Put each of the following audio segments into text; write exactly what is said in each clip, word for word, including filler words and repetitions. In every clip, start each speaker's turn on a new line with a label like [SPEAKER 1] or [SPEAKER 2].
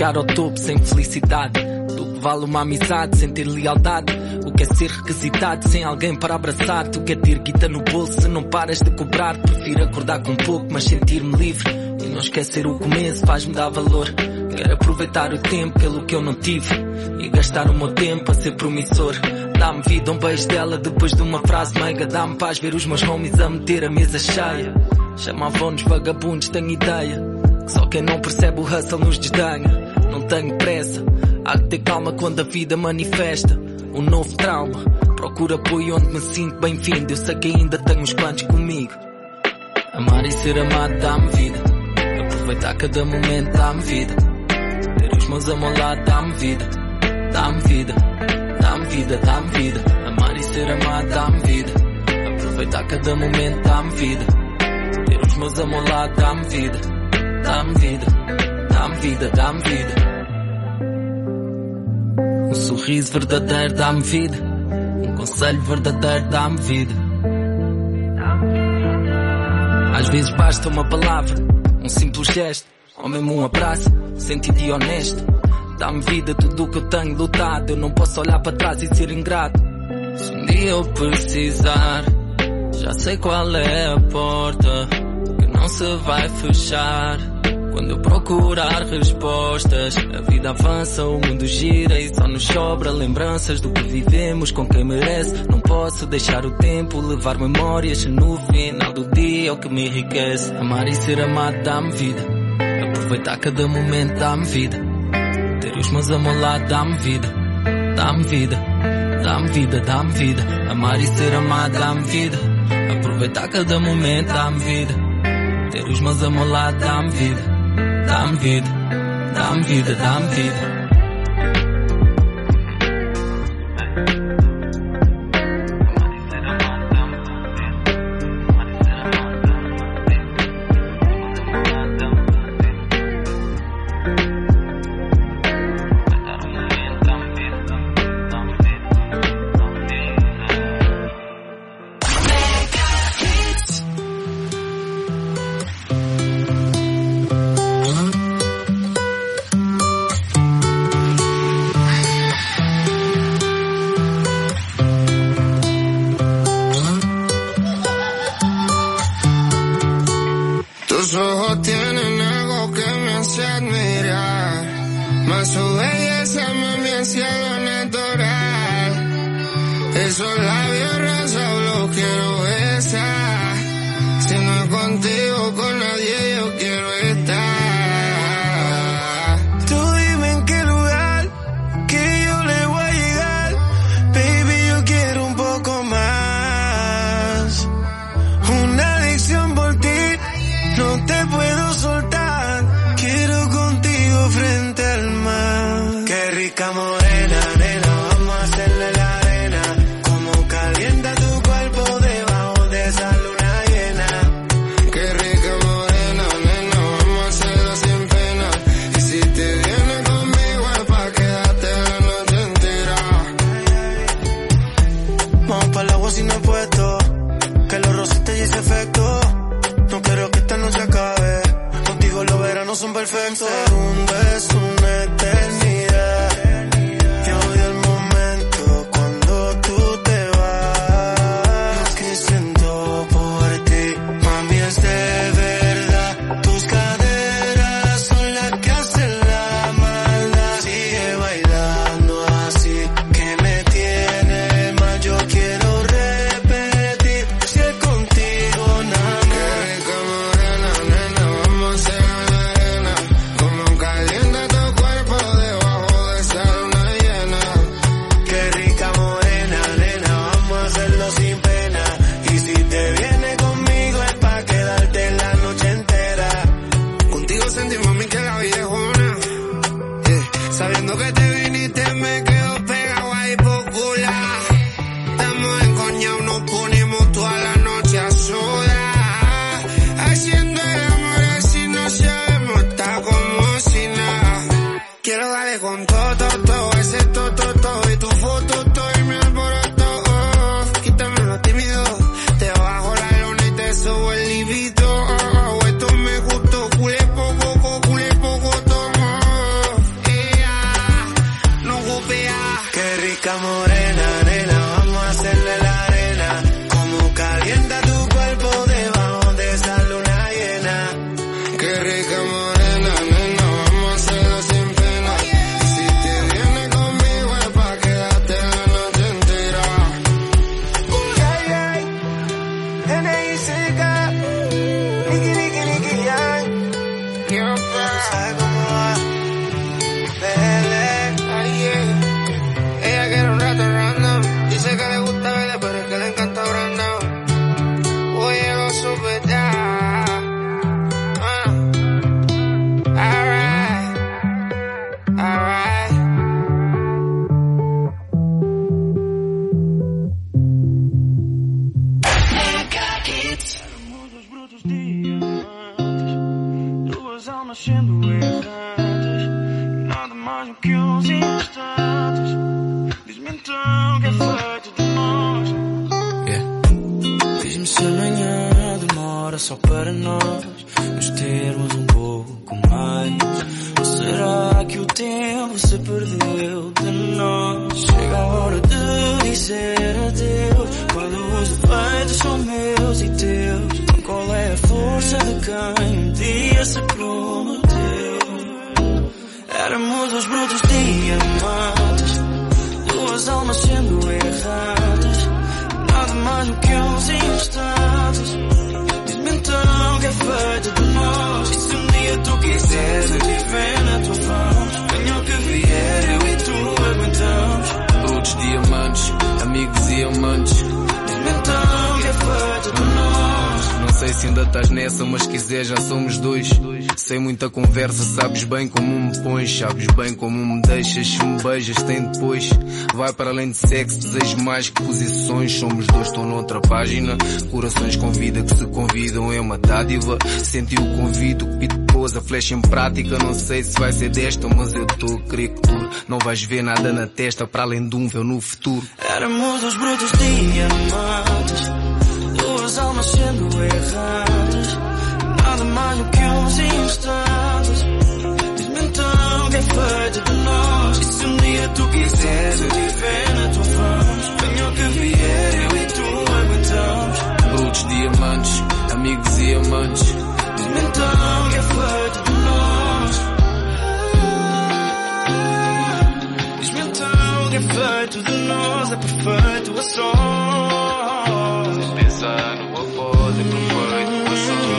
[SPEAKER 1] chegar ao topo sem felicidade. Do que vale uma amizade sem ter lealdade? O que é ser requisitado sem alguém para abraçar-te? O que é ter guita no bolso se não paras de cobrar? Prefiro acordar com pouco mas sentir-me livre e não esquecer o começo faz-me dar valor. Quero aproveitar o tempo pelo que eu não tive e gastar o meu tempo a ser promissor. Dá-me vida, um beijo dela depois de uma frase meiga. Dá-me paz ver os meus homies a meter a mesa cheia. Chamavam-nos vagabundos, tenho ideia que só quem não percebe o hustle nos desdenha. Não tenho pressa, há que ter calma quando a vida manifesta um novo trauma. Procuro apoio onde me sinto bem-vindo. Eu sei que ainda tenho uns quantos comigo. Amar e ser amado dá-me vida. Aproveitar cada momento dá-me vida. Ter os meus ao meu lado dá-me vida. Dá-me vida, dá-me vida, dá-me vida. Amar e ser amado dá-me vida. Aproveitar cada momento dá-me vida. Ter os meus ao meu lado dá-me vida. Dá-me vida, dá-me vida, dá-me vida. Um sorriso verdadeiro dá-me vida. Um conselho verdadeiro dá-me vida. Às vezes basta uma palavra, um simples gesto, ou mesmo um abraço, sentido e honesto. Dá-me vida tudo o que eu tenho lutado. Eu não posso olhar para trás e ser ingrato. Se um dia eu precisar, já sei qual é a porta que não se vai fechar. Quando eu procurar respostas, a vida avança, o mundo gira e só nos sobra lembranças do que vivemos com quem merece. Não posso deixar o tempo levar memórias. No final do dia é o que me enriquece. Amar e ser amado dá-me vida. Aproveitar cada momento dá-me vida. Ter os meus ao meu lado dá-me vida. Dá-me vida, dá-me vida, dá-me vida. Amar e ser amado dá-me vida. Aproveitar cada momento dá-me vida. Ter os meus ao meu lado dá-me vida. Dá-me vida, dá-me vida, dá-me vida.
[SPEAKER 2] Tus ojos tienen algo que me hace admirar, más su belleza me mi cielo natural. Esos labios rosas los quiero besar, si no es contigo con nadie yo quiero estar. Tú dime en qué lugar que yo le voy a llegar, baby yo quiero un poco más, una adicción por ti. No te puedo soltar, quiero contigo frente al mar. Qué rica morena, nena, vamos a hacerle la arena. Como calienta tu cuerpo debajo de esa luna llena. Qué rica morena, nena, vamos a hacerlo sin pena. Y si te vienes conmigo es pa' quedarte la noche entera. Vamos pa'l agua sin apuesto, que los rosas te hice efecto. No quiero que esta noche acabe, contigo los veranos son perfectos. Un segundo es una eternidad, y odio el momento cuando tú te vas. Lo que siento por ti, mami, es de verdad. Tus caderas son las que hacen la maldad. Sigue bailando así, que me tiene mal. Yo quiero repetir, si es contigo nada. Sabiendo que te viniste me quedo pegado ahí por cular. Estamos encoñados, nos ponemos toda la noche a sudar, haciendo el amor así no sabemos, está como si nada. Quiero darle con todo, todo, todo, ese todo, todo, todo, y tu foto, todo, y mi alboroto, oh, quítame lo tímido, te bajo la lona y te subo el libido, oh, oh, esto me gustó, culé poco, culé poco, tomo. mais do que uns instantes. Diz-me então que é feito de nós.
[SPEAKER 1] Yeah. Diz-me se amanhã demora só para nós nos termos um pouco mais. Ou será que o tempo se perdeu de nós? Chega a hora de dizer adeus, quando os defeitos são meus e teus. Então qual é a força de quem um dia se prometeu? Éramos dois brutos diamantes, duas almas sendo erradas, nada mais do que uns instantes. Diz-me então que é feito de nós. E se um dia tu quiseres eu te ver na tua voz, venha o que vier, eu e tu aguentamos. Brutos diamantes, amigos e amantes. Diz-me então que é feito de nós. Não sei se ainda estás nessa, mas quiser já somos dois. Sem muita conversa, sabes bem como me pões, sabes bem como me deixas. Se me beijas tem depois. Vai para além de sexo, desejo mais que posições. Somos dois, estou noutra página. Corações com vida que se convidam é uma dádiva. Senti o convite, o pito pôs a flecha em prática. Não sei se vai ser desta, mas eu estou a crer que tu não vais ver nada na testa para além de um véu no futuro. Éramos dois brutos diamantes, duas almas sendo erradas, nada mais do que uns instantes. Diz-me então que é feito de nós. E se um dia tu quiseres eu te ver na tua voz, venha o que vier, eu e tu aguentamos. Brutos diamantes, amigos e amantes. Diz-me então que é feito de nós. Diz-me então que é feito de nós. É perfeito a sós. Pensar no após é perfeito a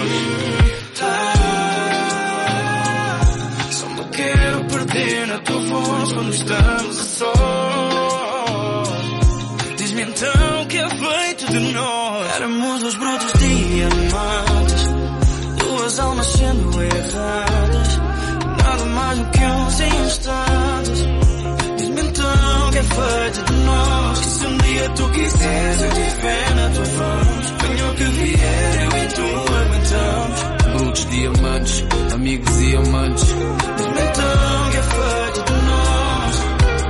[SPEAKER 1] sós. Só me quero perder na tua voz quando estamos a sós. Diz-me então que é feito de nós. Éramos dois brutos diamantes, duas almas sendo erradas, nada mais do que uns instantes. Diz-me então que é feito de nós. E se um dia tu quiseres eu te ver na tua voz, venha o que vier, eu e tu aguentamos. Brutos diamantes, amigos e amantes. Diz-me então que é feito de nós.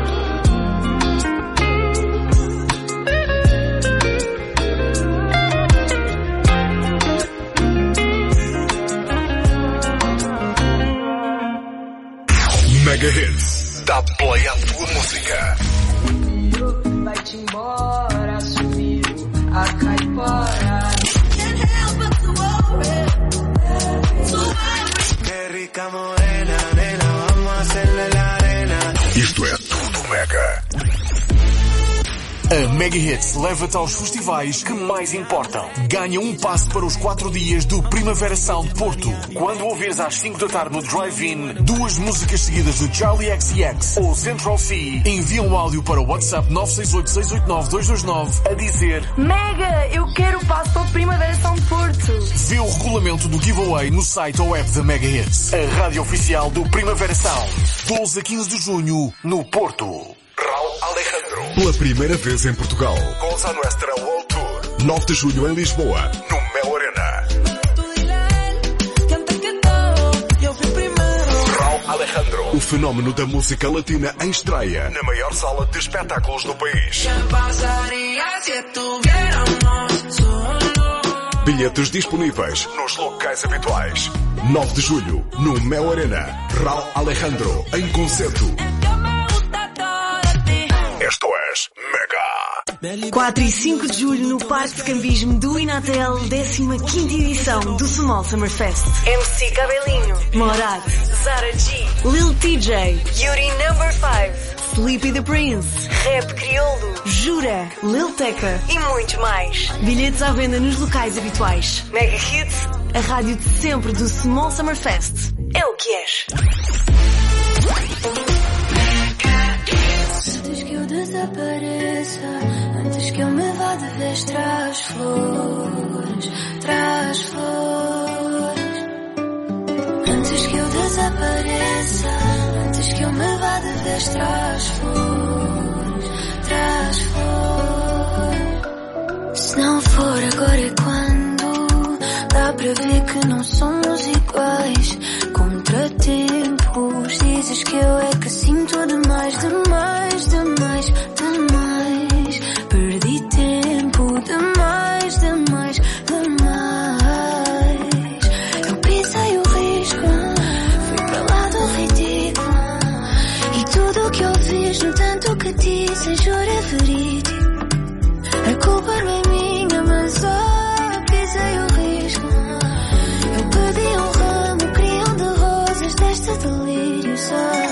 [SPEAKER 3] Mega Hits, dá play à tua música.
[SPEAKER 4] Vai-te embora, sumiu a caipora.
[SPEAKER 2] Qué rica morena, nena, vamos a hacerle la arena.
[SPEAKER 3] Isto é tudo Mega.
[SPEAKER 5] A Mega Hits leva-te aos festivais que mais importam. Ganha um passe para os quatro dias do Primavera Sound Porto. Quando ouvires às cinco da tarde no Drive-In duas músicas seguidas de Charlie X C X ou Central C, envia um áudio para o WhatsApp nove seis oito, seis oito nove, dois dois nove a dizer:
[SPEAKER 4] Mega, eu quero o passo para o Primavera Sound Porto.
[SPEAKER 5] Vê o regulamento do giveaway no site ou app da Mega Hits. A rádio oficial do Primavera Sound. doze a quinze de junho, no Porto.
[SPEAKER 3] Raul Alejandro. Pela primeira vez em Portugal. Cosa Nuestra World Tour. nove de julho em Lisboa, no Mel Arena. Raul Alejandro. O fenómeno da música latina em estreia na maior sala de espetáculos do país. Bilhetes disponíveis nos locais habituais. nove de julho, no Mel Arena. Raul Alejandro em concerto. Esto es Mega.
[SPEAKER 4] quatro e cinco de julho no Parque de Cambismo do Inatel, décima quinta edição do Small Summer Fest. M C Cabelinho, Morat, Zara G, Lil T J, Yuri Number cinco, Sleepy the Prince, Rap Crioulo, Jura, Lil Tecca e muitos mais. Bilhetes à venda nos locais habituais. Mega Hits, a rádio de sempre do Small Summer Fest. É o que és.
[SPEAKER 6] Antes que eu desapareça, antes que eu me vá de vez, traz flores, traz flores. Antes que eu desapareça, antes que eu me vá de vez, traz flores, traz flores. Se não for agora é quando, dá para ver que não somos iguais. Contratempos dizem Pensas que eu é que sinto demais, demais, demais, demais. Perdi tempo demais, demais, demais. Eu pisei o risco, fui para lá do ridículo. E tudo que eu fiz, no tanto que disse, juro é verídico. A culpa não é minha, mas oh, pisei o risco. Eu pedi um ramo, queria um de rosas deste delírio só.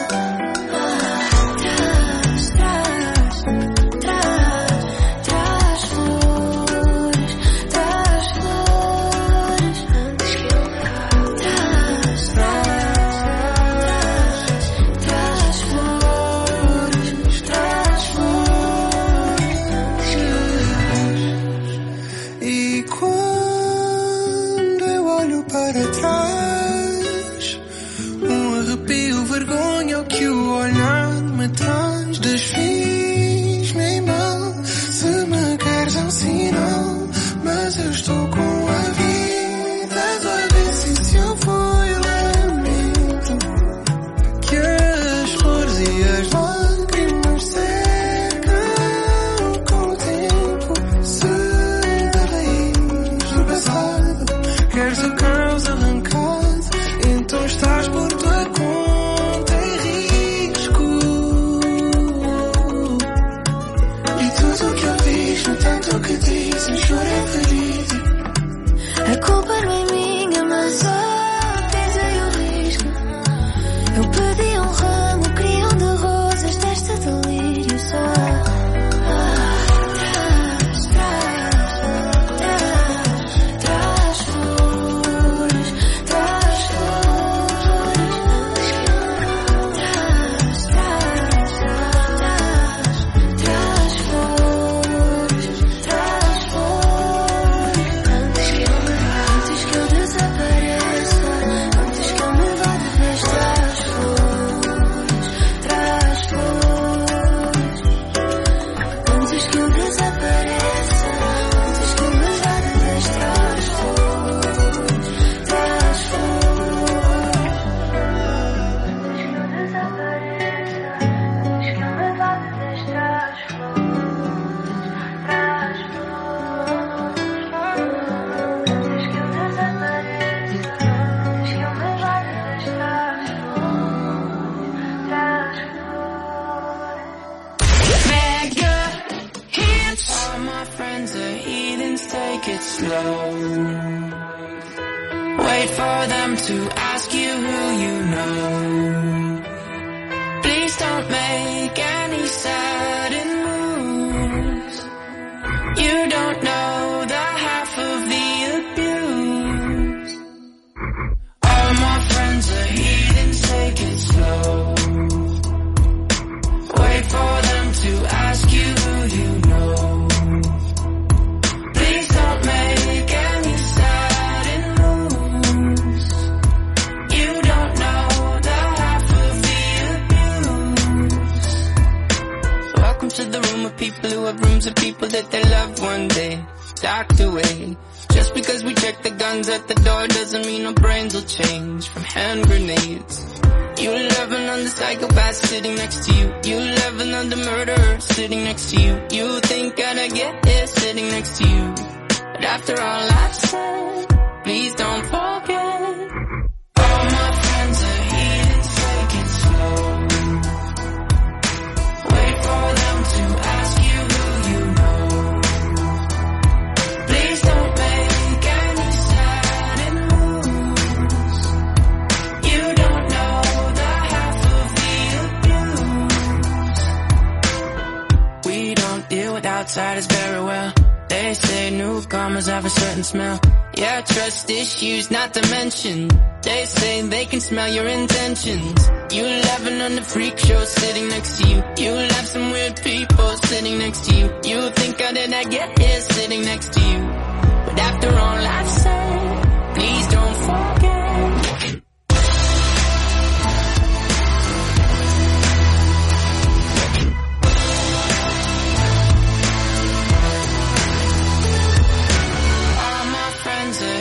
[SPEAKER 7] Outsiders very well. They say newcomers have a certain smell. Yeah, trust issues not to mention. They say they can smell your intentions. You laughing on the freak show sitting next to you. You have some weird people sitting next to you. You think how did I get here sitting next to you? But after all I've said, please don't forget.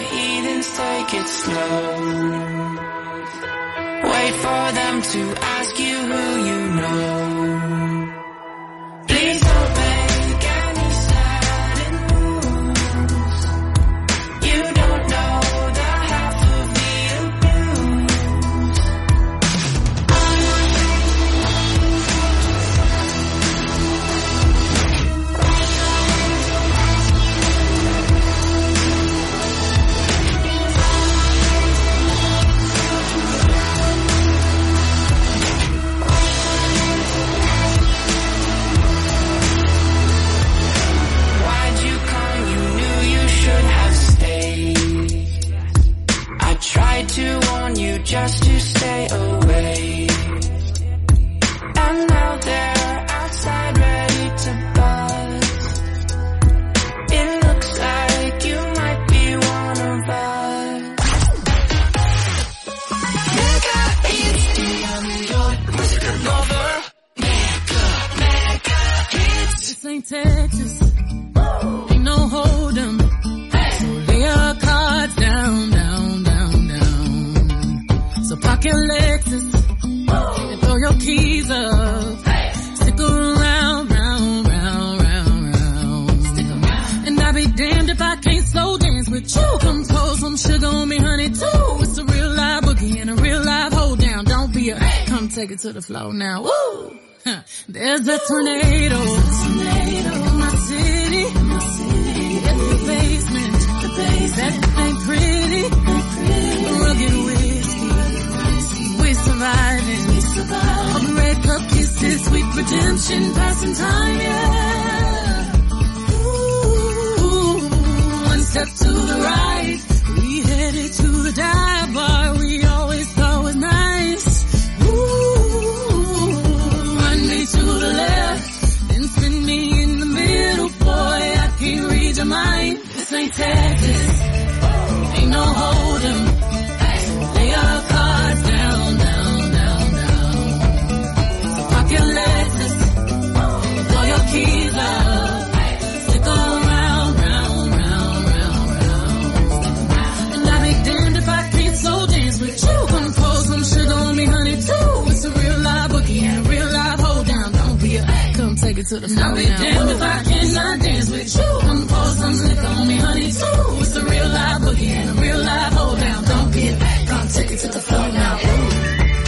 [SPEAKER 7] Take it slow. Wait for them to ask
[SPEAKER 8] Texas. Ain't no hold 'em. So lay your cards down, down, down, down. So park your Lexus and throw your keys up. Stick around, round, round, round, round. Stick around. And I'll be damned if I can't slow dance with you. Come pour some sugar on me, honey, too. It's a real live boogie and a real live hold down. Don't be a, come take it to the floor now. Woo! There's a tornado, tornado in my city, in my city. It's the basement, the basement. That ain't pretty, ain't pretty. Rugged whiskey, we surviving, we surviving. All the red cup kisses, sweet redemption, passing time, yeah. Ooh, one step to the right, we headed to the dive bar we always thought was nice. To the left, then spin me in the middle, boy, I can't read your mind. This ain't Texas, ain't no hold 'em. Lay your cards down, down, down, down. So park your Lexus, throw your keys up, stick around, round, round, round, round. And I'll be damned if I can't slow dance with you. Come pour some sugar on me, honey, too. It's a real live boogie and a real live hold down. Come take it to the floor now. I'll be damned if I cannot dance with you. Come pour some liquor on me, honey, too. It's a real live boogie and a real live hold down. Don't be a back. Come take it to the floor now. Ooh.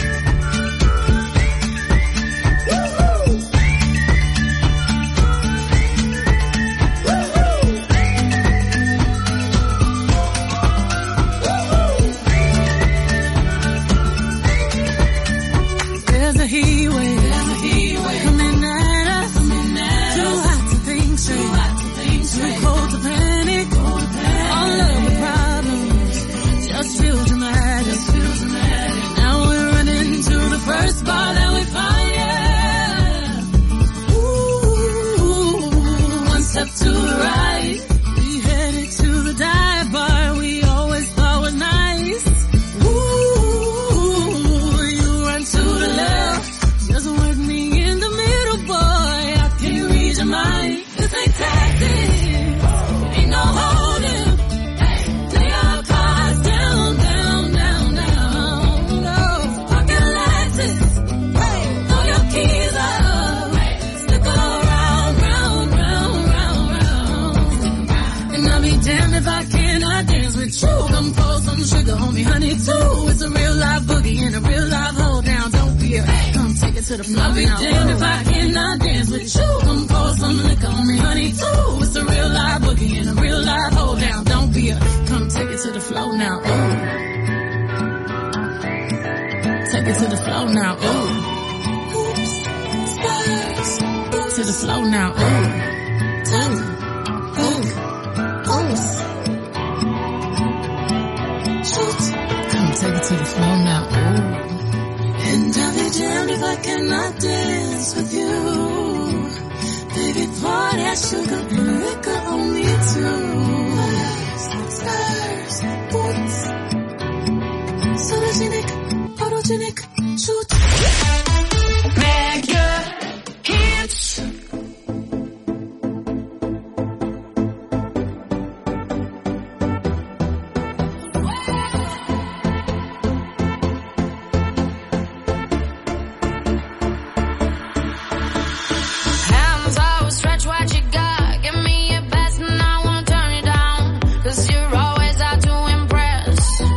[SPEAKER 8] There's a heat wave, there's a heat wave coming at us, coming at too us. Hot to think straight, too hot to think straight, too cold to panic, cold to panic. All of the problems just feel dramatic, just feel dramatic. Now we're running to the first bar that we find, yeah. Ooh, one step to the right, we headed to the dive bar we always thought was nice. Just work me in the middle, boy, I can't read your mind. This ain't Texas, ain't no holding. Lay your cards down, down, down, down. No, park your Lexus, throw your keys up, stick around, round, round, round, round. And I'll be damned if I cannot dance with you. Come pour some sugar on me, honey, too. It's a real live boogie and a real live hold down. Don't be a, come take it to the floor. I'll be damned if I cannot dance with you. Come pour some liquor on me, honey, too. It's a real live boogie and a real live hold down. Don't be a, come take it to the floor now. Ooh. Take it to the floor now. Ooh. Oops, stars. To the floor now. Ooh. Tell me. Ooh. Oops. Shoot. Come take it to the floor now. Ooh. And I'll be damned if I cannot dance with you. Baby, pour that sugar and liquor on me too. Stars, boots, photogenic, photogenic, shoot. Mega hits.
[SPEAKER 9] Cause you're always out to impress.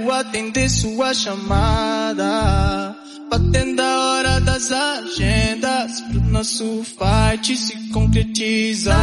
[SPEAKER 9] Quero atender sua chamada, batendo a hora das agendas, pro nosso fight se concretizar.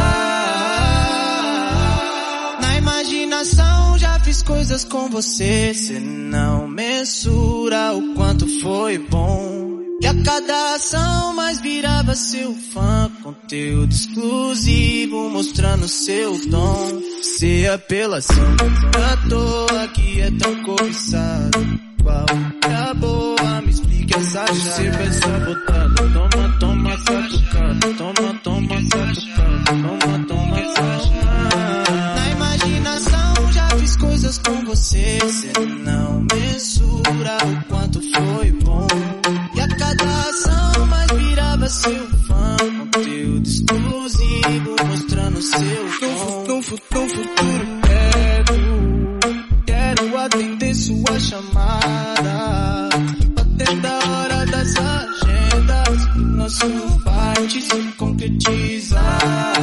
[SPEAKER 9] Na imaginação já fiz coisas com você, cê não mensura o quanto foi bom. E a cada ação mais virava seu fã, conteúdo exclusivo mostrando seu dom. Se apelação à toa que é tão cobiçado, qual é a boa? Me explique essa chave. Se vai sabotado, toma, toma, catucado, toma, toma, catucado, toma, toma, catucado. Na imaginação já fiz coisas com você, cê não mensura o quanto foi bom. E a cada ação mais virava seu fã, conteúdo exclusivo mostrando seu dom. No futuro quero, quero atender sua chamada, batendo a hora das agendas, pro nosso fight se concretizar.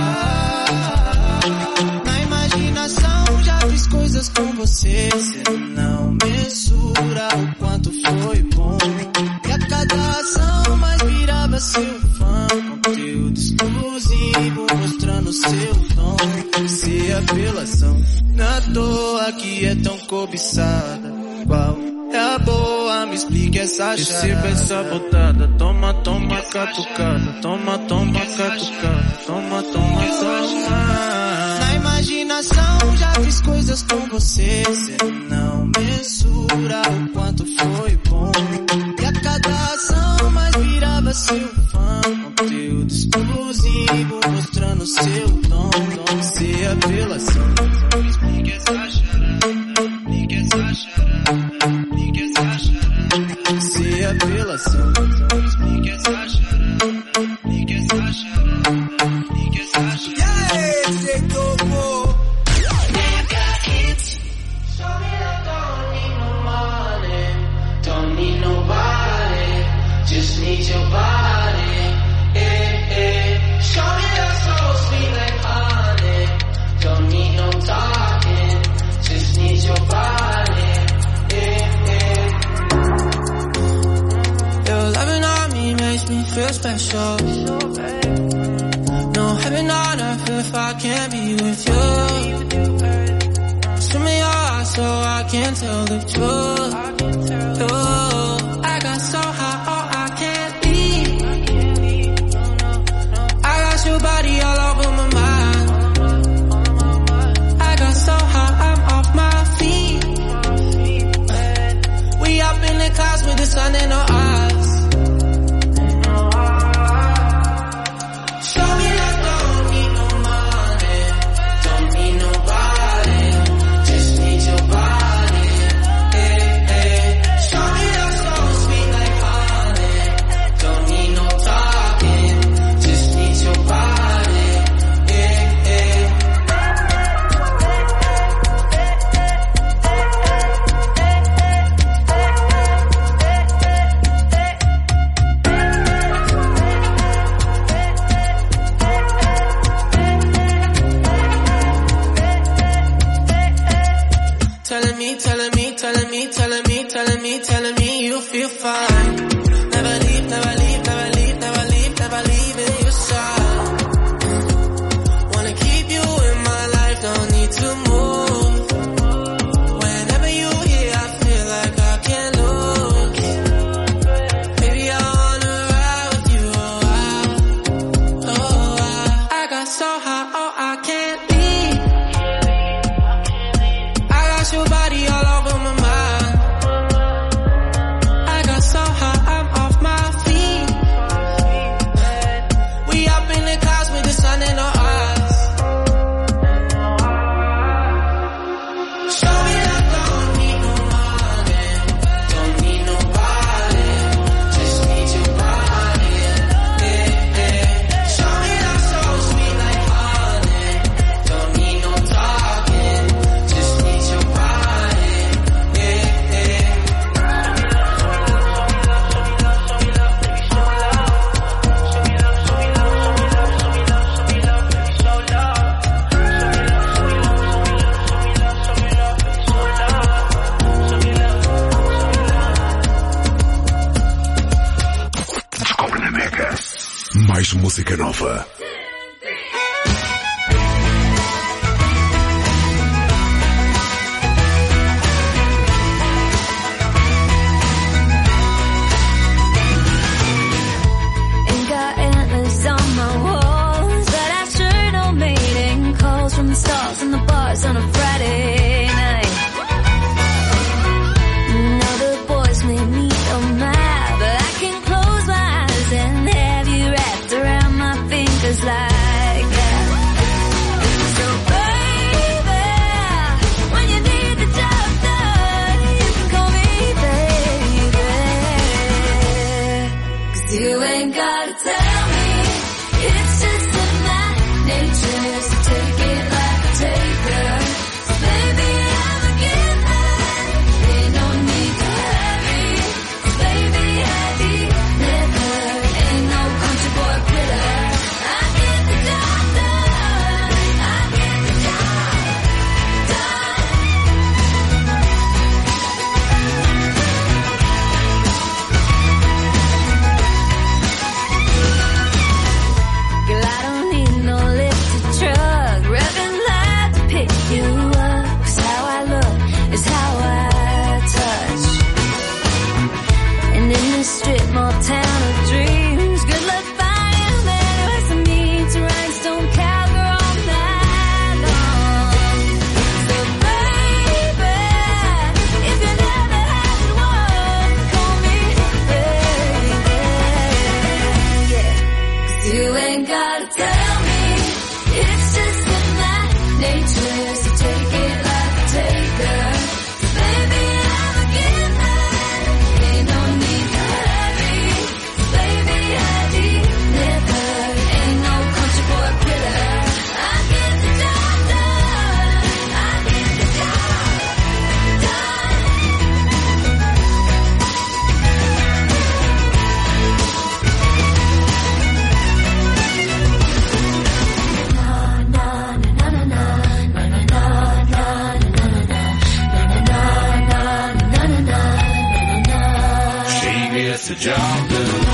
[SPEAKER 9] Na imaginação já fiz coisas com você, cê não mensura o quanto foi bom. E a cada ação mais virava seu fã, conteúdo exclusivo mostrando seu dom. Se apelação na toa que é tão cobiçada, qual é a boa? Me explique essa chave. Se vai sabotada, toma, toma, catucada, toma, toma, catucada, toma, toma, toma. Na imaginação já fiz coisas com você, cê não mensura o quanto foi bom. E a cada ação mais virava seu fã, conteúdo exclusivo mostrando seu dom. Se apelação, me explique essa charada, me explique essa charada, me explique essa charada. Se apelação, me explique essa charada, me explique essa charada, me explique essa charada. Yeah, você tocou. Mega hits. Show me that don't need no money, don't need nobody, just need your body. Eh, eh. Show me that so sweet like honey, don't need no talking, just need your body. Eh, eh. Your loving on me makes me feel special. No heaven on earth if I can't be with you. Swim me your heart so I can tell the truth. Oh, I got so high, oh I can't leave. I got your body all over my mind. I got so high, I'm off my feet. We up in the clouds with the sun in our eyes. Show me that don't need no money, don't need nobody, just need your body. Eh, eh. Show me that so sweet like honey, don't need no talking, just need your body. Eh, eh. Telling me, telling me, telling me, telling me, telling me, telling me you feel fine. Never leave, never leave, never leave, never leave, never leave in your side. Wanna keep you in my life, don't need to move. Whenever you here, I feel like I can't lose. Baby, I wanna ride with you, oh I, oh I. I got so high, oh I can't leave. I got your body all over my mind. I got so
[SPEAKER 3] Mais música nova.
[SPEAKER 6] Stars in the bars on a Friday night. Now the boys may meet on mad, but I can close my eyes and have you wrapped around my fingers like that. So baby, when you need the job done, you can call me baby. 'Cause you ain't gotta tell me, it's just in my nature to take it like taker. So baby, I'm a giver. Ain't no need to hurry. So baby, I deliver. Ain't no country boy quitter. I get the job done. I get the job done. Girl, I don't need no lifted truck. Revving loud to pick you up. 'Cause how I look is how I touch. And in this strip mall town of dreams, good luck finding better ways for me to rhinestone cowgirl all night long. So baby, if you never had one, call me baby. Yeah. 'Cause you ain't gotta tell me, it's just in my nature to take it like a taker. So baby, I'm a giver. Ain't no need to hurry. So baby, I deliver. Ain't no country boy quitter. I get the job done. I get the job done.
[SPEAKER 10] She gets the job done.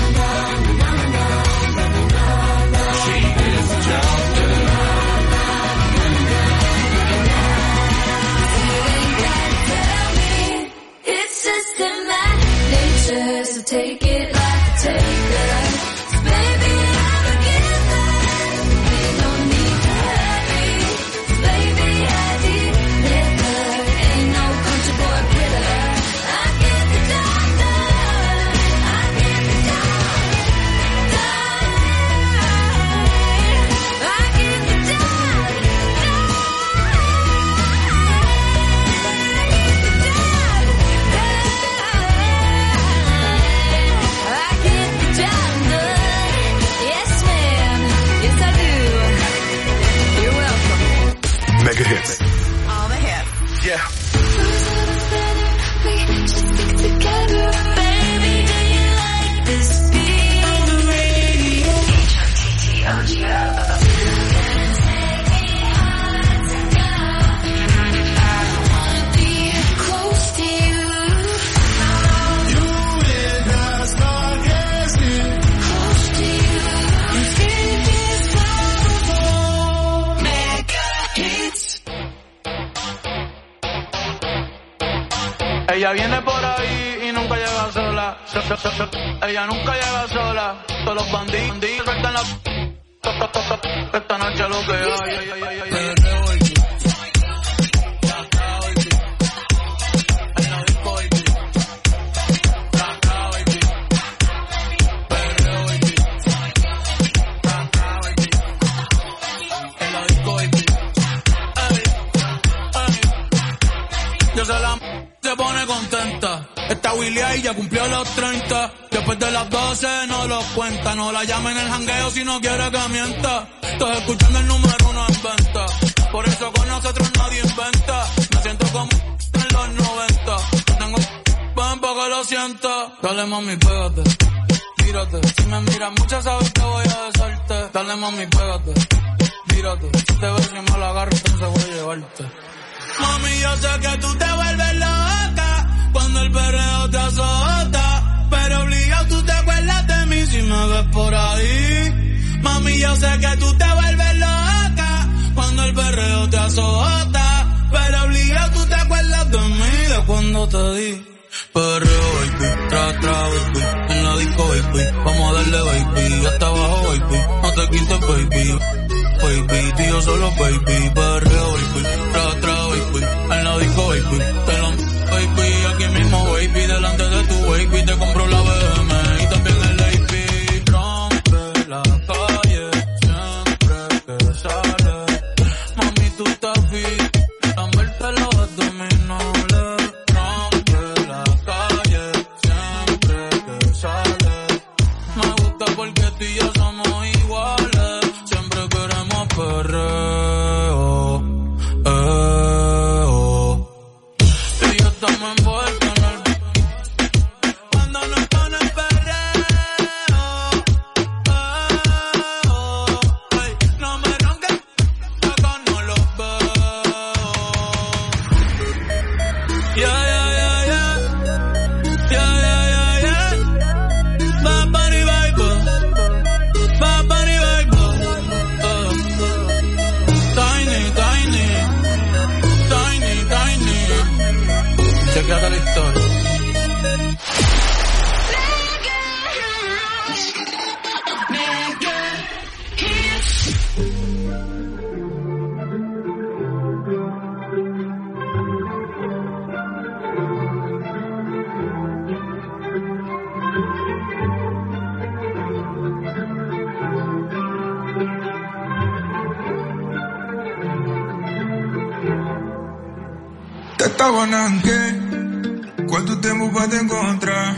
[SPEAKER 10] She gets the job done.
[SPEAKER 6] It's just in my nature, so take it like a taker. So baby, I'm a giver. Ain't no need to hurry. So baby, I deliver. Ain't no country boy quitter. I get the job done. I get the job done. I get the job done. I get the job done. Yes, ma'am. Yes, I do. You're welcome.
[SPEAKER 3] Mega Hits.
[SPEAKER 6] All the hits.
[SPEAKER 3] Yeah.
[SPEAKER 6] We just stick together, baby. Do you like this beat on the radio? H O T T O G O. Close to you. Close to you. Mega hits.
[SPEAKER 11] Ella viene por ahí y nunca llega sola. So- so- so- so- Ella nunca llega sola. Todos los bandidos, bandidos sueltan la... to- to- to- to- Esta noche lo que hay. ay, ay, ay, ay, ay. En la disco, baby. Acá, baby. Perreo, baby. Acá, baby. En la disco, baby. Ey, ey. Yo se la... se pone contenta. Esta Willy ahí ya cumplió los treinta. Después de las doce no los cuenta. No la llamen en el jangueo si no quiere que mienta. Estoy escuchando el número uno en venta. Por eso con nosotros nadie inventa. Me siento como en los noventa. No tengo pan porque lo siento. Dale mami, pégate. Tírate. Si me miras mucho sabes que voy a besarte. Dale mami, pégate. Tírate. Si te ves que me la agarro entonces voy a llevarte. Mami, yo sé que tú te vuelves loca cuando el perreo te azota, pero obligado tú te acuerdas de mí si me ves por ahí.
[SPEAKER 9] sé que tú te vuelves loca cuando el perreo te azota, pero obligado tú te acuerdas de mí, de cuando te di perreo, baby, tra, tra, baby, en la disco, baby, vamos a darle, baby, hasta abajo, baby, no te quites, baby, baby, tú y yo solo, baby, perreo, baby, tra, tra, baby, en la disco, baby, te lo, baby, aquí mismo, baby, delante de tu baby, te compro la B M y también el A P, rompe la calle, siempre que sale, mami, tú estás fit, lamberte los abdominales, rompe la calle, siempre que sale, me gusta porque tú y yo somos iguales, siempre queremos perreo, eh, oh. Y yo estamos envueltos en el cuando nos ponen perreo, eh, oh. Ay, no me ronques, acá no los veo. Yeah, yeah, yeah, yeah. Yeah, yeah, yeah, yeah. Bad Bunny vibe, Bad Bunny vibe. Uh. Tiny, tiny, tiny, tiny. Chequeate la historia.
[SPEAKER 12] Te estava nanque, quanto tempo pra te encontrar?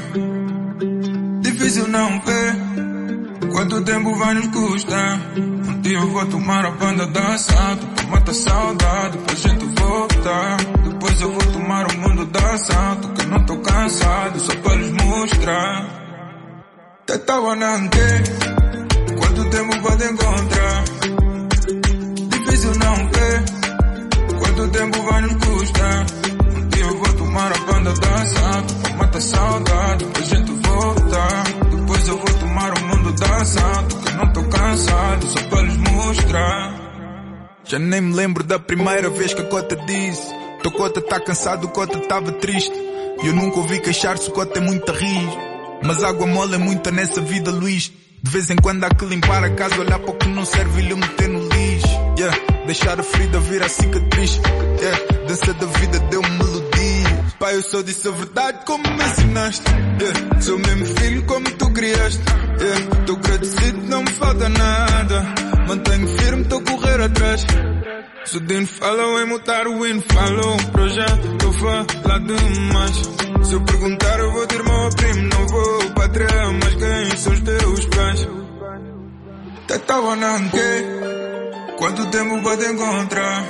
[SPEAKER 12] Difícil não ver, quanto tempo vai nos custar? Um dia eu vou tomar a banda da assalto, pra matar saudade, pra gente voltar. Depois eu vou tomar o mundo da assalto, que eu não tô cansado, só pra lhes mostrar. Te estava nanque, quanto tempo pra te encontrar? Difícil não ver, quanto tempo vai nos custar? Um dia eu vou tomar a banda da assalto, pra matar saudade, pra gente voltar. Depois eu vou tomar o mundo da assalto, que eu não tô cansado, só pra lhes mostrar. Já nem me lembro da primeira vez que a cota disse: teu cota tá cansado, o cota tava triste. E eu nunca ouvi queixar-se, o cota é muita riz. Mas água mole é muita nessa vida, Luís. De vez em quando há que limpar a casa, olhar para o que não serve e lhe meter no lixo. Yeah, deixar a ferida virar cicatriz. Yeah, dança da vida deu-me melodia. Pai, eu só disse a verdade como me ensinaste. Yeah, sou mesmo filho como tu criaste. Yeah, tô agradecido, não me falta nada. Mantenho firme, tô a correr atrás. Se o Dino falou em mudar, o hino falou para já, tô a falar demais. Se eu perguntar eu vou ter irmão ou primo, não vou pátria, mas quem são os teus pais? Te estava nanque, quanto tempo para te encontrar?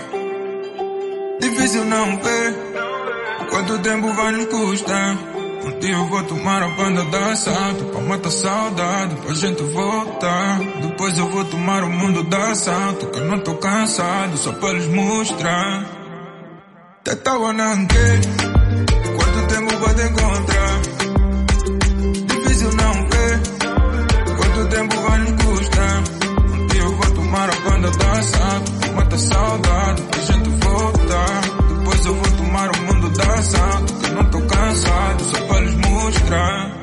[SPEAKER 12] Difícil não ver, quanto tempo vai nos custar? Um dia eu vou tomar a banda da assalto, pra matar saudade, pra gente voltar. Depois eu vou tomar o mundo da assalto, que eu não tô cansado, só pra lhes mostrar. Te estava nanque, quanto tempo vai te encontrar? Difícil não ver, quanto tempo vai nos custar? Um dia eu vou tomar a banda da assalto, pra matar saudade, pra gente voltar. Depois eu vou tomar o mundo da assalto, que eu não tô cansado, só pra lhes mostrar.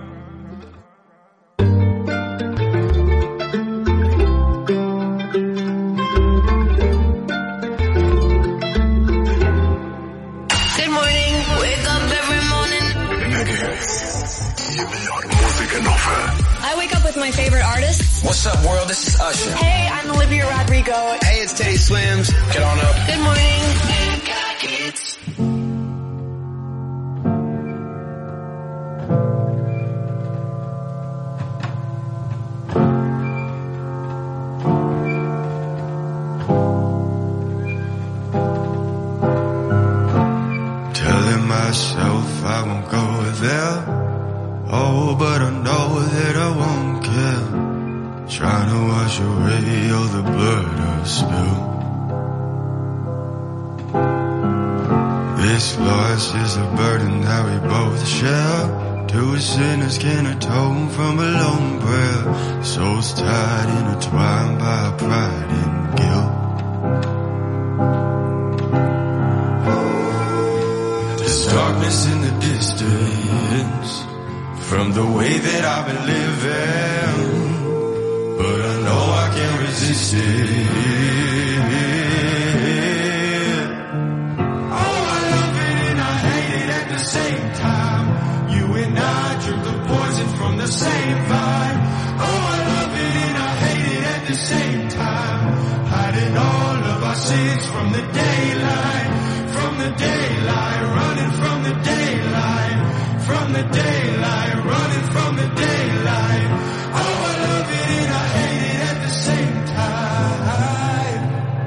[SPEAKER 13] Good morning, wake up every morning.
[SPEAKER 3] E a melhor música nova.
[SPEAKER 4] I wake up with my favorite artists.
[SPEAKER 14] What's up, world? This is Usher.
[SPEAKER 4] Hey, I'm Olivia Rodrigo.
[SPEAKER 14] Hey, it's Teddy Swims. Get on up.
[SPEAKER 13] Good morning.
[SPEAKER 12] Telling myself I won't go there. Oh, but I know that I won't care. Trying to wash away all the blood I've spilled. This loss is a burden that we both share. Two sinners can atone from a lone prayer. Souls tied, intertwined by pride and guilt. There's darkness in the distance from the way that I've been living, but I know I can't resist it. Oh, I love it and I hate it at the same time. You and I drink the poison from the same vine. Oh, I love it and I hate it at the same time. Hiding all of our sins from the daylight, from the daylight, running from the daylight, from the daylight, running from the daylight. Oh, I love it and I hate it at the same time.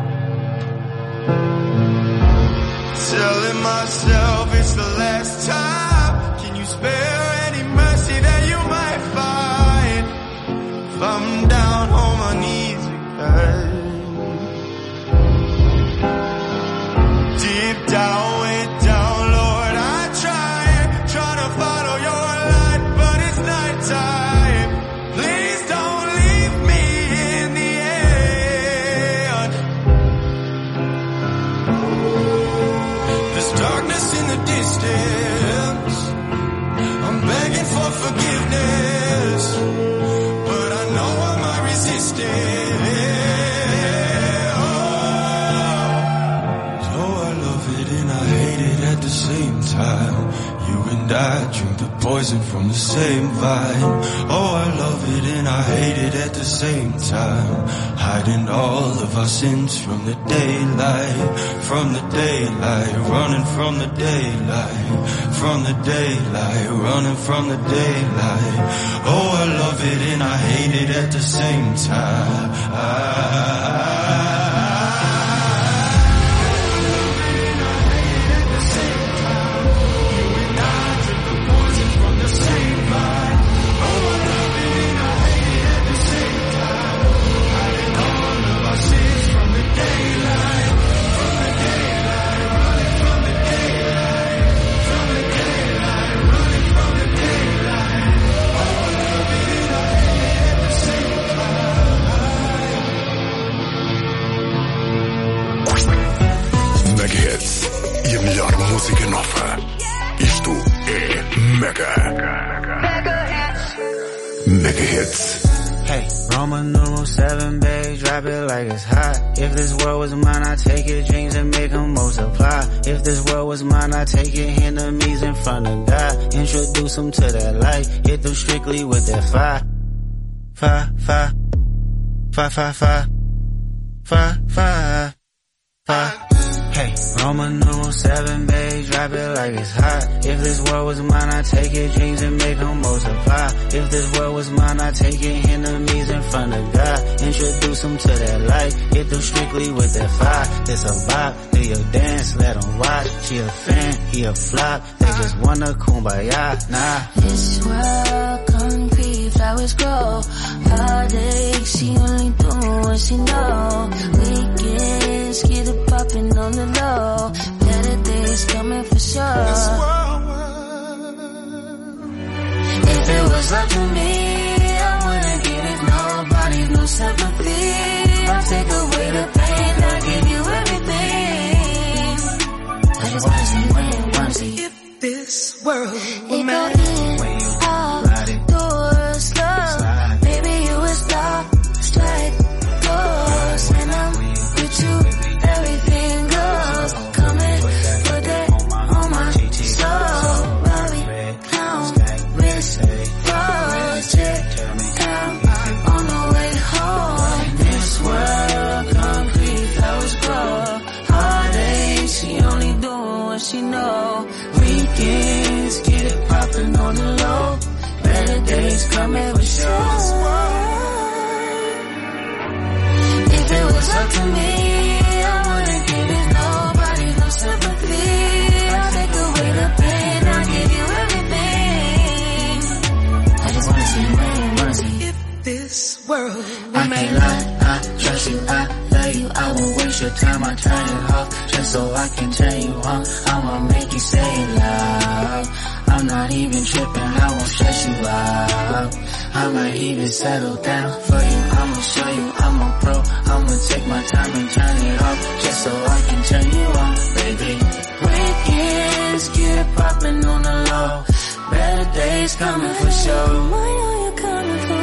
[SPEAKER 12] Telling myself it's the last time. Can you spare any mercy that you might find? If I'm down on my knees again, deep down, way down, Lord, I try, try to follow your light, but it's nighttime. Please don't leave me in the end. There's darkness in the distance. I'm begging for forgiveness, but I know I might resist it. Oh, oh, I love it and I hate it at the same time. You and I drink the poison from the same vine. Oh, I love it and I hate it at the same time. Hiding all of our sins from the daylight, from the daylight, running from the daylight, from the daylight, running from the daylight. Oh, I love it and I hate it at the same time. I
[SPEAKER 3] música nova. Isto é Mega. Mega Hits.
[SPEAKER 15] Hey, Roman numeral seven, babe, drop it like it's hot. If this world was mine, I'd take your dreams and make them multiply. If this world was mine, I'd take your enemies in front of God. Introduce them to that light, hit them strictly with that fire. Fire, fire, fire, fire, fire, fire, fire, fire. Hey, Roman numeral seven, babe, drop it like it's hot. If this world was mine, I'd take your dreams and make them multiply. If this world was mine, I'd take your enemies in front of God. Introduce them to that light, hit them strictly with that fire. It's a vibe, do your dance, let them watch. She a fan, he a flop, they just wanna kumbaya, nah.
[SPEAKER 6] This world, concrete, flowers grow. Heartache, she only do what she know. Weekends, get it poppin' on the low. Better days coming for sure. If it was up to me, I wouldn't give it nobody, no sympathy. I'll take away the pain, I'll give you everything. I just wanna see, wanna see. If this world were mine, when you ride it, doors slow, baby you would stop, strike doors, and I'm with you, everything goes. Come and put that on my soul, Robbie, clown, wrist, project, I'm on the way home. This world, concrete, flowers grow. Heartache, she only doing what she know. Weekends, get it poppin' on the low. Better days coming for sure. If it was up to me, I wouldn't give it nobody, no sympathy. I'll take away the pain, I'll give you everything. I just wanna see, wanna see. If this world were I can't lie, I trust you, I love you. I won't waste your time, I turn it off just so I can turn you on. I'ma make you say it loud. I'm not
[SPEAKER 15] not even tripping, I won't stress you out. I might even settle down for you. I'ma show you I'm a pro. I'ma take my time and turn it off just so I can turn you on, baby. Weekends get poppin' on the low. Better days coming for sure. Why are you coming for?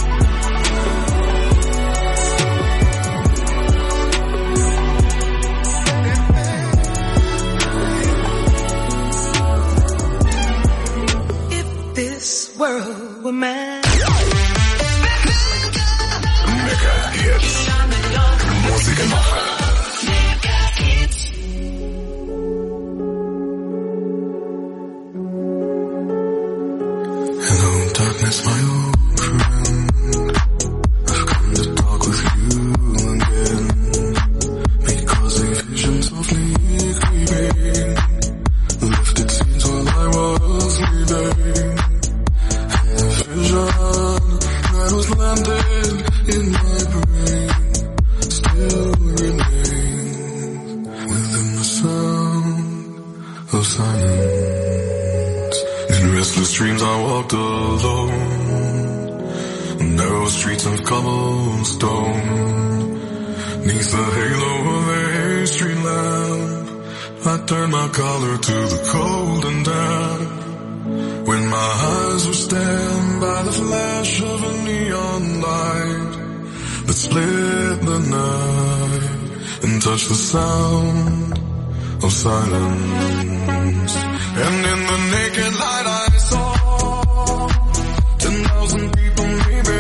[SPEAKER 16] This world were mine.
[SPEAKER 3] Mega Hits. Música nova.
[SPEAKER 12] Hello, darkness, my old friend. I've come to talk with you again. Because a vision softly creeping lifted scenes while I was sleeping. And the vision that was landed in my brain still remains within the sound of silence. In restless dreams I walked alone, narrow streets of cobblestone. Neath the halo of a street lamp, I turned my collar to the cold and damp. When my eyes were stabbed by the flash of a neon light that split the night and touched the sound of silence. And in the naked light I saw ten thousand people maybe,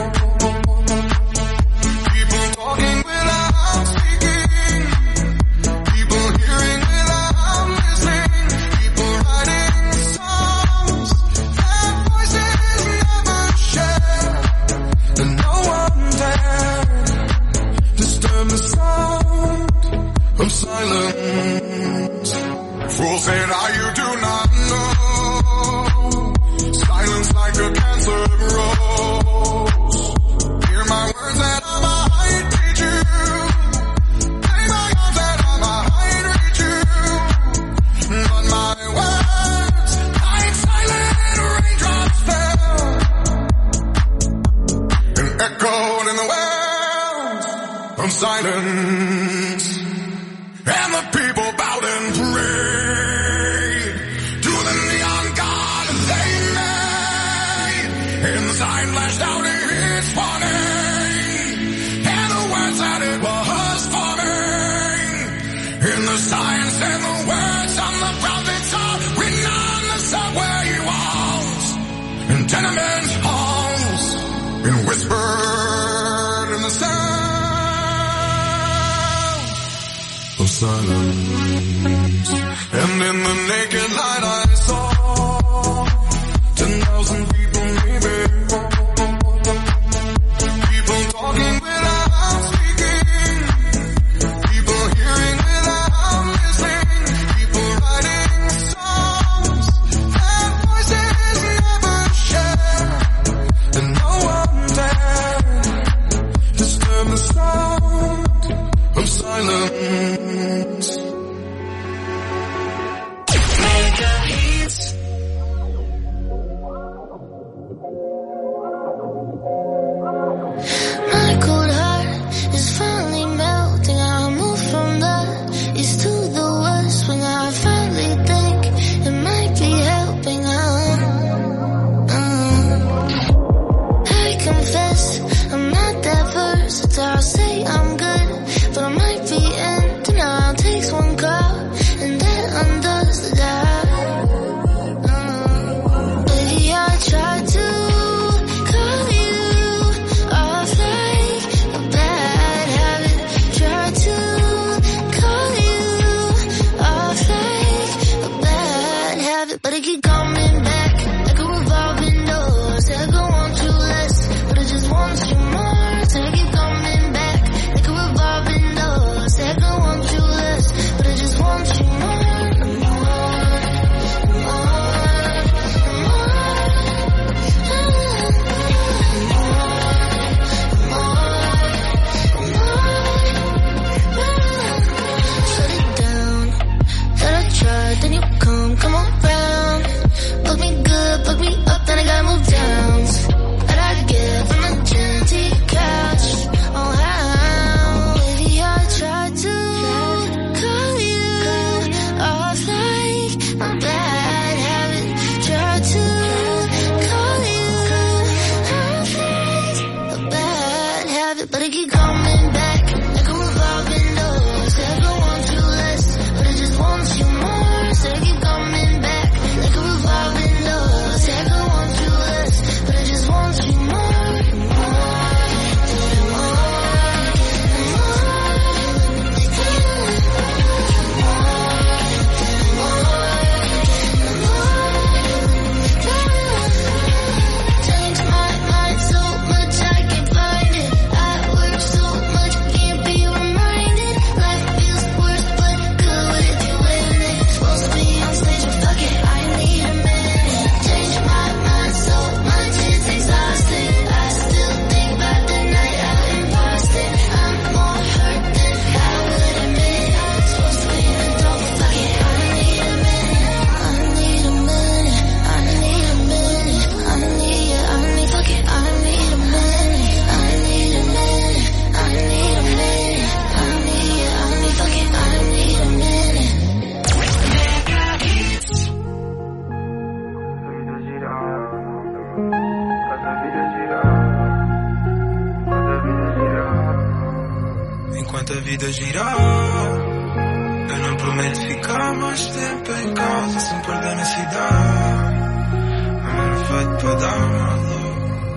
[SPEAKER 12] people talking without speaking, people hearing without listening, people writing songs that voices never share, and no one dared disturb the sound of silence. Fool said, ah, you do not know. Silence like a cancer grows. Hear my words that I might teach you. Play my arms that I might reach you. But my words, like silent raindrops fell and echoed in the wells of silence. And the people bowed and prayed to the neon god they made. And the sign flashed out its warning, and the words that it was forming. And the signs and the words on the prophets are written on the subway walls and tenement halls, and whispered in the sound of silence. And in the naked light I saw ten thousand people maybe, people talking without speaking, people hearing without listening, people writing songs that voices never share, and no one dared disturb the sound of silence. Mega Hits.
[SPEAKER 6] My cold heart is finally melting. I move from the east to the west when I finally think it might be helping. Uh, uh. I confess I'm not that versatile. Say I'm good, but I might be in denial. Takes one call and that undoes the doubt. Uh, baby, I tried to call you off like a bad habit. Tried to call you off like a bad habit, but I keep coming back like a revolving door. Said I go want you less, but I just want you more. Said I keep coming back like a revolving door. Said I go want you less, but I just want you more. Shut it down. Thought I tried, then you come, come around. Look me
[SPEAKER 12] Enquanto a vida girar, eu não prometo ficar mais tempo em casa sem perder a cidade. Era feito para dar valor.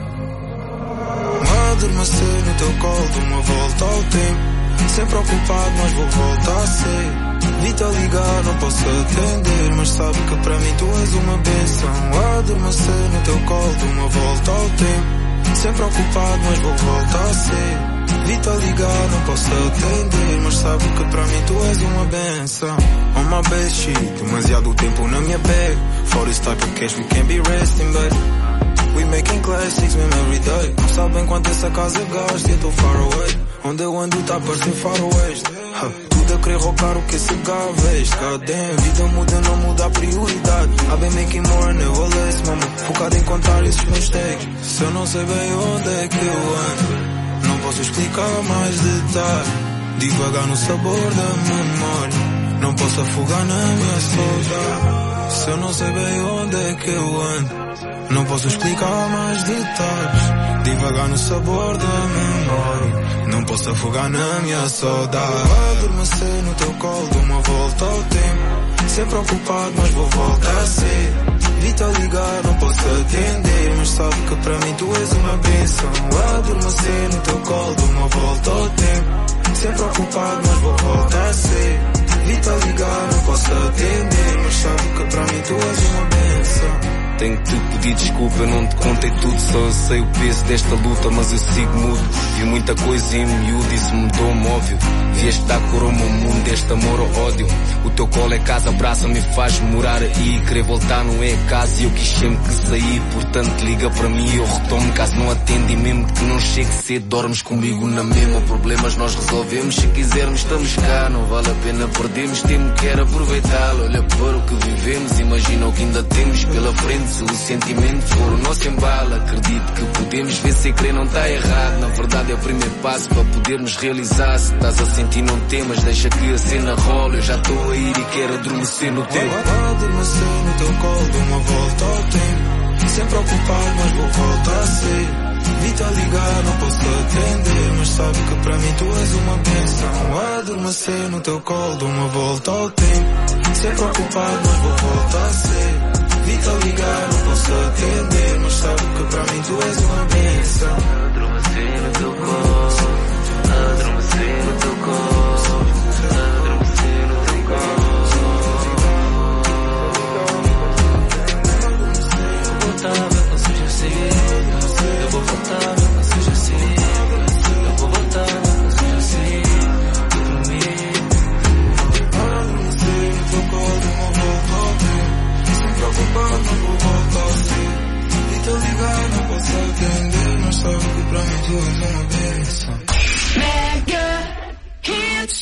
[SPEAKER 12] Adormecer no teu colo, de uma volta ao tempo. Sempre ocupado, mas vou voltar a ser. Vi-te a ligar, não posso atender, mas sabe que para mim tu és uma bênção. Adormecer no teu colo, de uma volta ao tempo. Sempre ocupado, mas vou voltar a ser. Vi-te a ligar, não posso atender, mas sabe que para mim tu és uma benção. On my bed sheet, demasiado tempo na minha bag. For this type of cash we can't be resting, but we making classics mesmo every day. Não sabem quanto essa casa gasta e eu tô far away. Onde eu ando tá a parecer faroeste. huh. Tudo a querer rocar o que esse gajo veste. God damn, vida muda, não muda a prioridade. I've been making more, never less, mama. Focado em contar esses meus tags. Se eu não sei bem onde é que eu ando, não posso explicar mais detalhe. Devagar no sabor da memória, não posso afogar na minha saudade. Se eu não sei bem onde é que eu ando, não posso explicar mais detalhes. Devagar no sabor da memória, não posso afogar na minha saudade. Adormecer no teu colo, dou uma volta ao tempo. Sempre ocupado, mas vou voltar a ser. Vi-te a ligar, não posso atender, mas sabe que para mim tu és uma bênção. Adormecer no teu colo, dou uma volta ao tempo. Sempre ocupado, mas vou voltar a ser. Vi-te a ligar, não posso atender, mas sabe que para mim tu és uma bênção.
[SPEAKER 17] Tenho que te pedir desculpa, eu não te contei tudo. Só eu sei o peso desta luta, mas eu sigo mudo. Vi muita coisa em miúdo, isso mudou-me óbvio. Vieste dar cor ao meu mundo, deste amor ou ódio. O teu colo é casa, abraça-me e faz morar aí. Querer voltar não é casa e eu quis sempre que sair. Portanto liga para mim e eu retomo. Caso não atende e mesmo que não chegue cedo, dormes comigo na mesma. Problemas nós resolvemos, se quisermos estamos cá. Não vale a pena perdermos, temos que era aproveitá-lo. Olha para o que vivemos, imagina o que ainda temos pela frente. Se o sentimento for o nosso embalo, acredito que podemos ver sem querer não está errado. Na verdade é o primeiro passo para podermos realizar. Se estás a sentir não temas, deixa que a cena rola. Eu já estou a ir e quero adormecer no teu.
[SPEAKER 12] Adormecer no teu colo, dou uma volta ao tempo. Sempre ocupado, mas vou voltar a ser. Vi-te a ligar, não posso atender, mas sabe que para mim tu és uma bênção. Adormecer no teu colo, dou uma volta ao tempo. Sempre ocupado, mas vou voltar a ser. Vi-te a ligar, não posso atender, mas sabe que para mim tu és uma bênção.
[SPEAKER 18] Adormecer no teu colo, adormecer no teu colo, adormecer no teu colo. Eu vou voltar, meu canso já sei. Eu vou voltar, meu canso já sei. Eu vou voltar, meu canso já sei. Eu prometo.
[SPEAKER 12] Adormecer no teu colo, uma volta ao tempo. Preocupado, não vou voltar a ser. E te ligar, não posso atender, mas sabe que pra mim tu és uma bênção.
[SPEAKER 6] Mega Hits.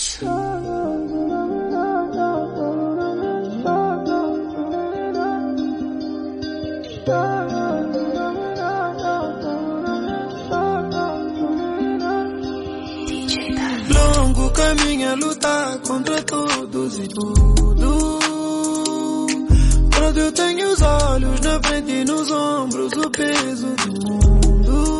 [SPEAKER 9] Longo caminho a lutar contra todos e tudo. Quando eu tenho os olhos na frente e nos ombros, o peso do mundo.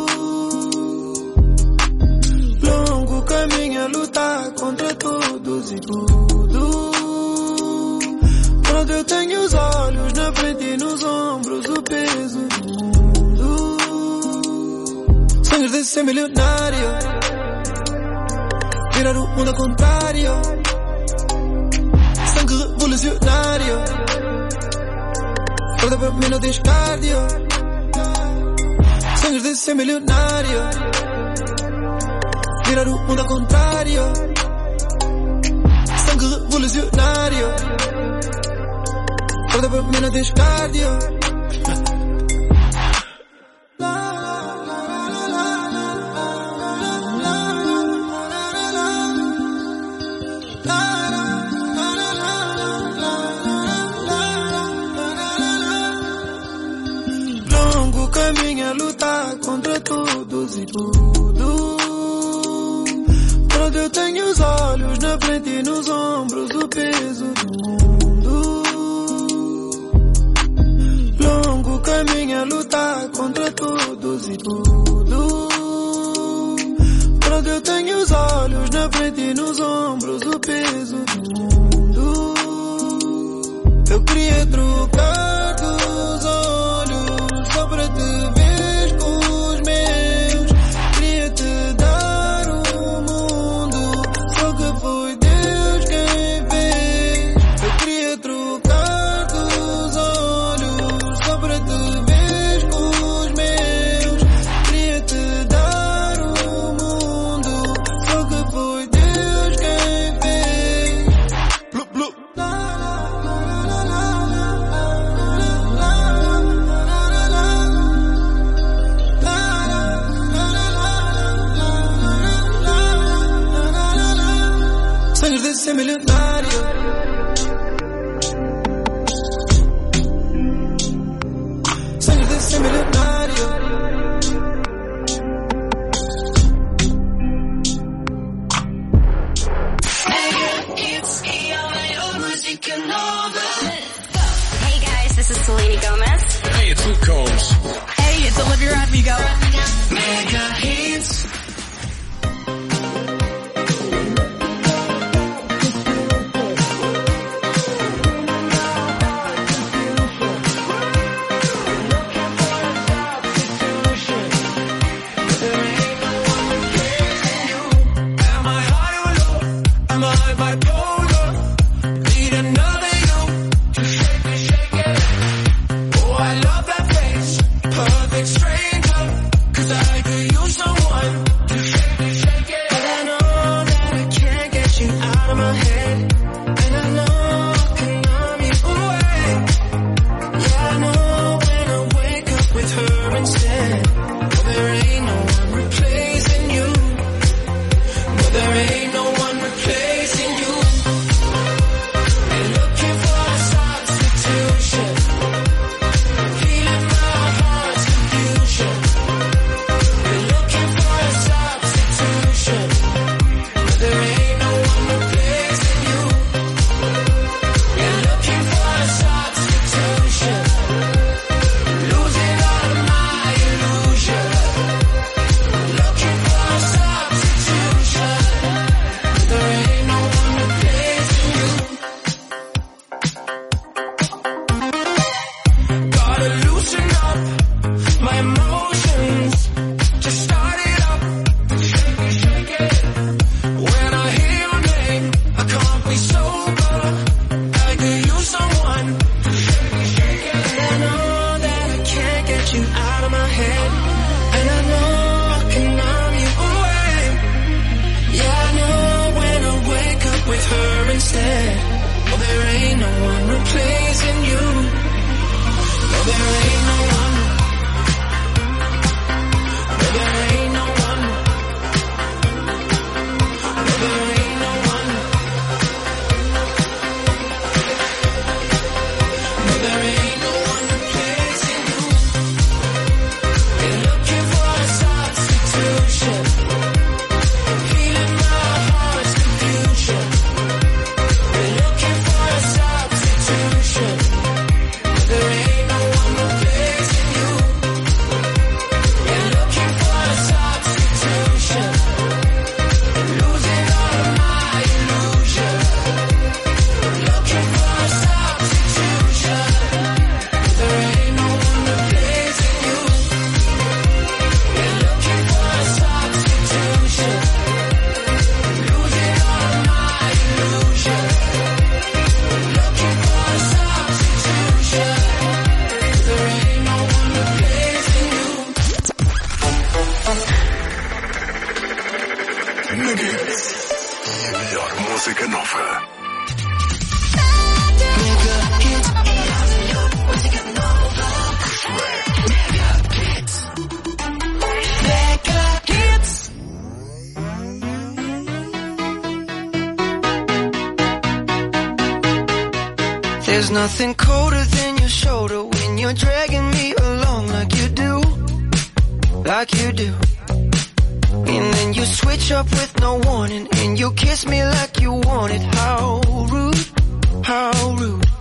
[SPEAKER 9] Longo caminho a lutar contra todos e tudo. Quando eu tenho os olhos na frente e nos ombros, o peso do mundo. Sonhos de ser milionário, virar o mundo ao contrário. Sangue revolucionário, guarda para mim no descardio. Sonhos de ser milionário, virar o mundo ao contrário. Sangue revolucionário, guarda para mim no descardio. Caminho a lutar contra todos e tudo. Quando eu tenho os olhos na frente e nos ombros, o peso do mundo. Longo caminho a lutar contra todos e tudo. Para que eu tenho os olhos na frente e nos ombros, o peso do mundo. Eu queria trocar dos olhos só para te ver com os meus. Queria te dar o mundo, só que foi Deus quem fez. Eu queria trocar dos olhos só para te ver com os meus. Queria te dar o mundo, só que foi Deus quem fez. Blu, blu. Sonhos de ser milionário. Sonhos de ser milionário.
[SPEAKER 19] Hey guys, this is Selena Gomez.
[SPEAKER 17] Hey, it's Luke Combs.
[SPEAKER 19] Hey, it's Olivia Rodrigo.
[SPEAKER 9] Mega hits. Am I high or low? Am I bipolar? Need another you to shake it, shake it. Oh, I love that face, perfect stranger. 'Cause I could use someone to shake it, shake it. But I know that I can't get you out of my head, and I know I can numb you away. Yeah, I know when I wake up with her instead. Well, there ain't no one replacing you. No, there ain't no one replacing you. Ain't looking for a substitution. Feeling my heart's confusion. Ain't looking for a substitution. No, there ain't no one replacing you. Ain't looking for a substitution. Losing all of my illusion. Looking for a substitution. There ain't no one replacing you. Gotta loosen up my emotions. Just start it up. Shake it, shake it. When I hear your name, I can't be sober. I could use someone to shake it, shake it. And I know that I can't get you out of my head, and I know I can numb you away. Yeah, I know when I wake up with her instead. Oh, there ain't no one replacing you. No, there ain't no one. No, there ain't no one. No, there ain't no one. No, there ain't no one replacing you. You're looking for a substitution. Feeling my heart's confusion. You're looking for a substitution. There ain't no one replacing you. You're looking for a substitution. Losing all of my illusion. Looking for a substitution. There ain't no one replacing you. You're looking for a substitution. Losing all of my illusion. Looking for a substitution. There ain't no one replacing you.
[SPEAKER 3] Mega Hits. E a melhor música nova.
[SPEAKER 9] There's nothing colder than your shoulder when you're dragging me along like you do, like you do. And then you switch up with no warning, and you kiss me like you want it. How rude, how rude.